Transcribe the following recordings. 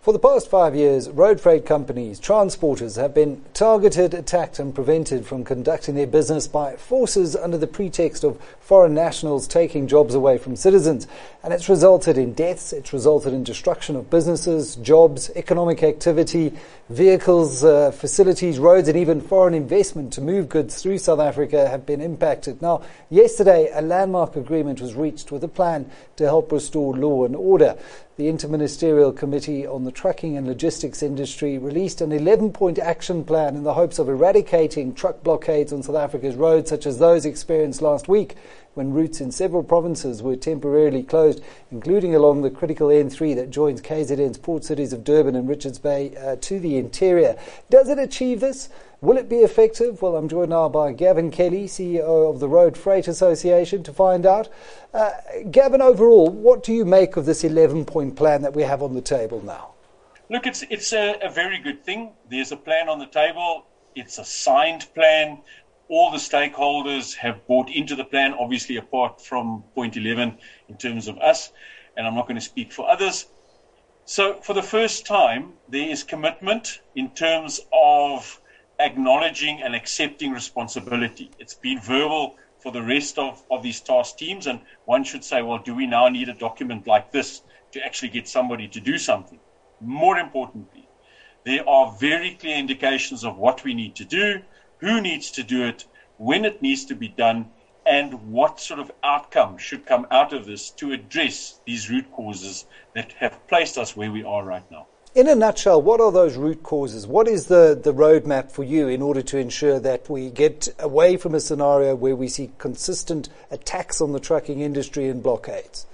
For the past 5 years, road freight companies, transporters have been targeted, attacked and prevented from conducting their business by forces under the pretext of foreign nationals taking jobs away from citizens. And it's resulted in deaths, it's resulted in destruction of businesses, jobs, economic activity, vehicles, facilities, roads and even foreign investment to move goods through South Africa have been impacted. Now, yesterday a landmark agreement was reached with a plan to help restore law and order. The Interministerial Committee on the Trucking and Logistics Industry released an 11-point action plan in the hopes of eradicating truck blockades on South Africa's roads, such as those experienced last week when routes in several provinces were temporarily closed, including along the critical N3 that joins KZN's port cities of Durban and Richards Bay to the interior. Does it achieve this? Will it be effective? Well, I'm joined now by Gavin Kelly, CEO of the Road Freight Association, to find out. Gavin, overall, what do you make of this 11-point plan that we have on the table now? Look, it's a very good thing. There's a plan on the table. It's a signed plan. All the stakeholders have bought into the plan, obviously apart from point 11 in terms of us, and I'm not going to speak for others. So for the first time, there is commitment in terms of acknowledging and accepting responsibility. It's been verbal for the rest of these task teams, and one should say, well, do we now need a document like this to actually get somebody to do something? More importantly, there are very clear indications of what we need to do, who needs to do it, when it needs to be done, and what sort of outcome should come out of this to address these root causes that have placed us where we are right now. In a nutshell, what are those root causes? What is the roadmap for you in order to ensure that we get away from a scenario where we see consistent attacks on the trucking industry and blockades?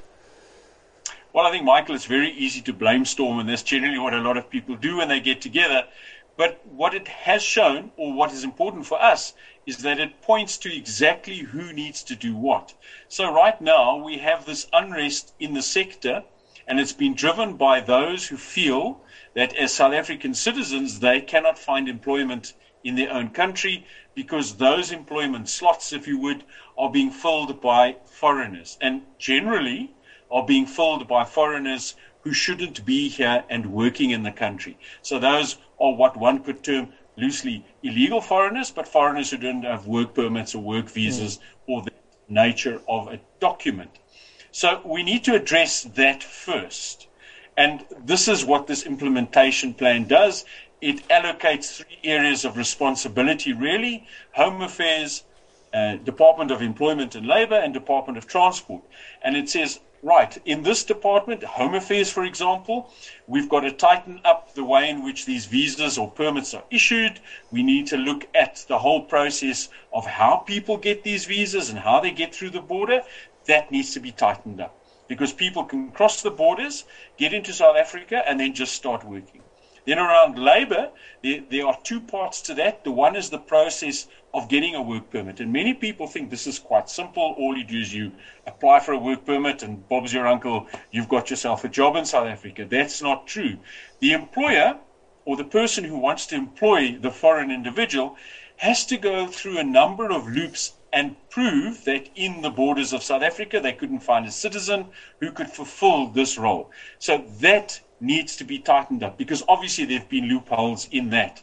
Well, I think, Michael, it's very easy to blame Storm, and that's generally what a lot of people do when they get together. But what it has shown, or what is important for us, is that it points to exactly who needs to do what. So right now we have this unrest in the sector, and it's been driven by those who feel that as South African citizens, they cannot find employment in their own country because those employment slots, if you would, are being filled by foreigners, and generally are being filled by foreigners who shouldn't be here and working in the country. So those are what one could term loosely illegal foreigners, but foreigners who don't have work permits or work visas or the nature of a document. So we need to address that first. And this is what this implementation plan does. It allocates 3 areas of responsibility, really: Home Affairs, Department of Employment and Labour, and Department of Transport. And it says, right, in this department, Home Affairs, for example, we've got to tighten up the way in which these visas or permits are issued. We need to look at the whole process of how people get these visas and how they get through the border. That needs to be tightened up, because people can cross the borders, get into South Africa, and then just start working. Then around labour, there are 2 parts to that. The one is the process of getting a work permit. And many people think this is quite simple. All you do is you apply for a work permit and Bob's your uncle, you've got yourself a job in South Africa. That's not true. The employer, or the person who wants to employ the foreign individual, has to go through a number of loops and prove that in the borders of South Africa they couldn't find a citizen who could fulfill this role. So that needs to be tightened up, because obviously there have been loopholes in that.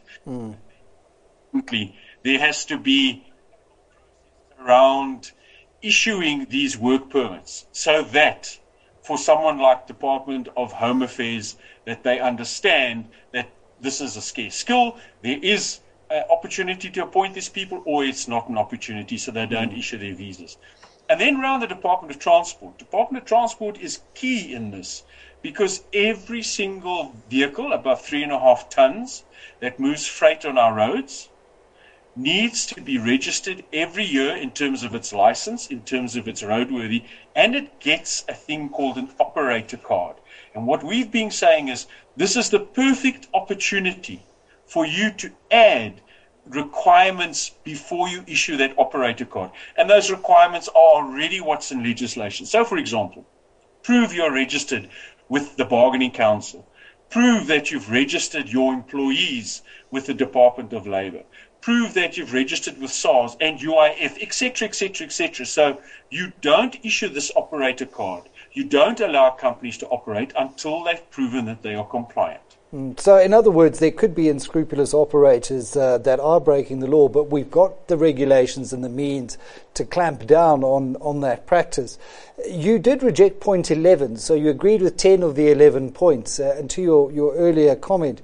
There has to be around issuing these work permits, so that for someone like Department of Home Affairs, that they understand that this is a scarce skill, there is opportunity to appoint these people, or it's not an opportunity, so they don't issue their visas. And then around the Department of Transport. Department of Transport is key in this, because every single vehicle above 3.5 tons that moves freight on our roads needs to be registered every year in terms of its license, in terms of its roadworthy, and it gets a thing called an operator card. And what we've been saying is, this is the perfect opportunity for you to add requirements before you issue that operator card. And those requirements are already what's in legislation. So, for example, prove you're registered with the Bargaining Council. Prove that you've registered your employees with the Department of Labour. Prove that you've registered with SARS and UIF, etc., etc., etc. So you don't issue this operator card. You don't allow companies to operate until they've proven that they are compliant. So, in other words, there could be unscrupulous operators that are breaking the law, but we've got the regulations and the means to clamp down on that practice. You did reject point 11, so you agreed with 10 of the 11 points. And to your earlier comment,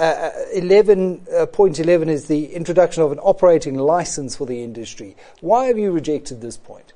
point 11 is the introduction of an operating license for the industry. Why have you rejected this point?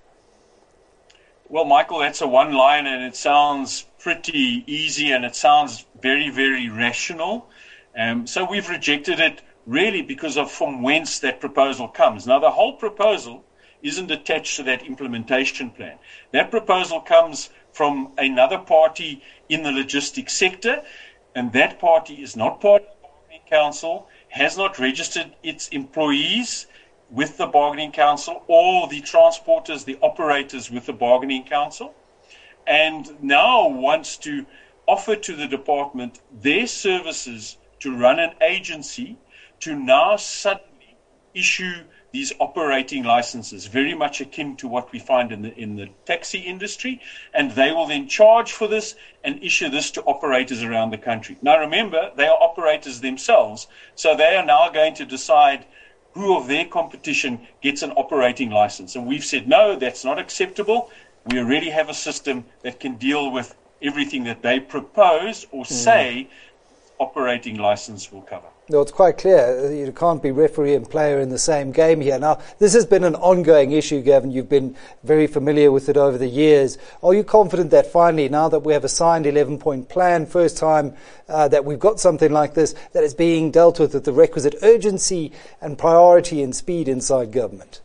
Well, Michael, that's a one line, and it sounds pretty easy, and it sounds very, very rational. So we've rejected it really because of from whence that proposal comes. Now, the whole proposal isn't attached to that implementation plan. That proposal comes from another party in the logistics sector, and that party is not part of the bargaining council, has not registered its employees with the bargaining council, or the transporters, the operators with the bargaining council, and now wants to offer to the department their services to run an agency to now suddenly issue these operating licenses, very much akin to what we find in the taxi industry, and they will then charge for this and issue this to operators around the country. Now remember, they are operators themselves, so they are now going to decide who of their competition gets an operating license. And we've said, no, that's not acceptable. We already have a system that can deal with everything that they propose or say operating license will cover. No, it's quite clear. You can't be referee and player in the same game here. Now, this has been an ongoing issue, Gavin. You've been very familiar with it over the years. Are you confident that finally, now that we have a signed 11-point plan, first time that we've got something like this, that is being dealt with the requisite urgency and priority and speed inside government?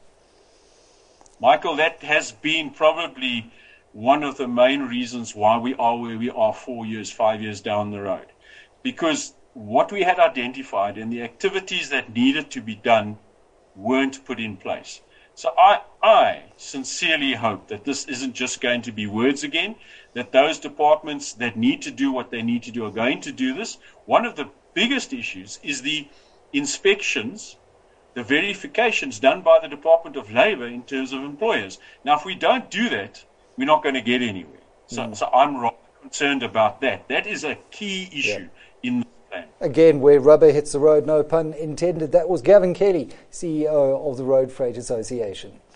Michael, that has been probably one of the main reasons why we are where we are 4 years, 5 years down the road. Because what we had identified and the activities that needed to be done weren't put in place. So I sincerely hope that this isn't just going to be words again, that those departments that need to do what they need to do are going to do this. One of the biggest issues is the inspections, the verifications done by the Department of Labour in terms of employers. Now, if we don't do that, we're not going to get anywhere. So I'm rather concerned about that. That is a key issue in the plan. Again, where rubber hits the road, no pun intended. That was Gavin Kelly, CEO of the Road Freight Association.